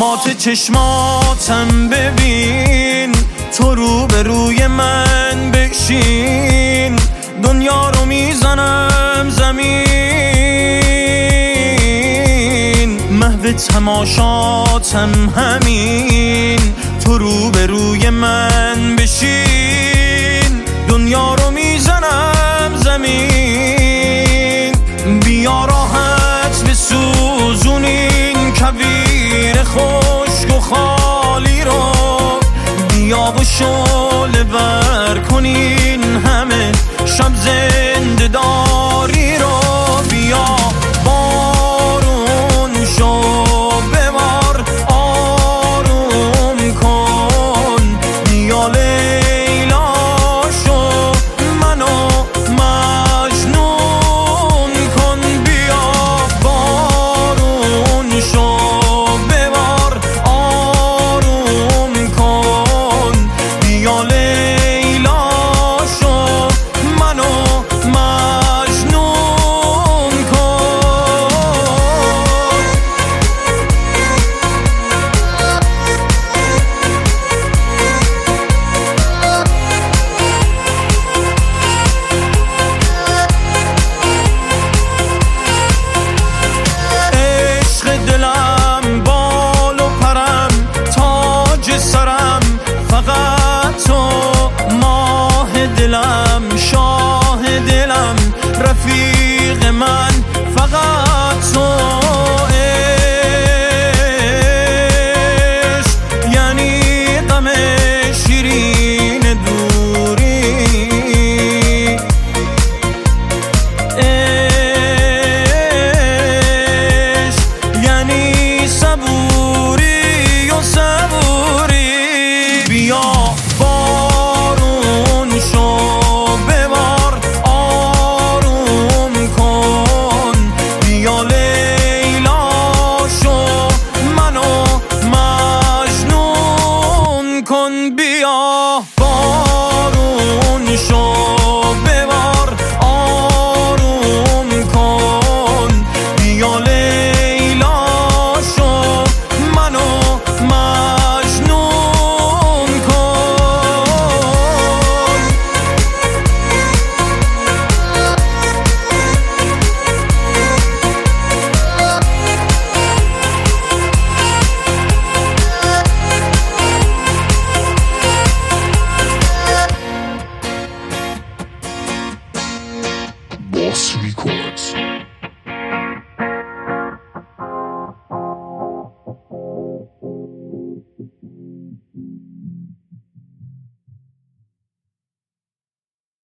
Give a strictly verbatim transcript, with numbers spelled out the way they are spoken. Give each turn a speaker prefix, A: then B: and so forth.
A: صفات چشماتم ببین، تو رو به روی من بشین، دنیا رو میزنم زمین، محو تماشاتم همین، تو رو به روی من بشین، دنیا رو میزنم زمین. بیا راحت بسوزون این کویر خشک و خالی رو، بیا و شعله ور کنین همه شب زنده داری رو. بیا بارون شو ببار آروم کن، بیا لیلا شو منو مجنون کن. بیا بارون شو ببار آروم کن، بیا لیلا شو منو مجنون کن. عشق دلم بال و پرم تاج سرم، فقط تو ماه دلم شاه دلم، رفیق من فقط تو. عشق یعنی غم شیرین دوری، عشق یعنی صبوری و صبوری. بیا بارون شو ببار آروم کن، بیا لیلا شو منو مجنون کن. بیا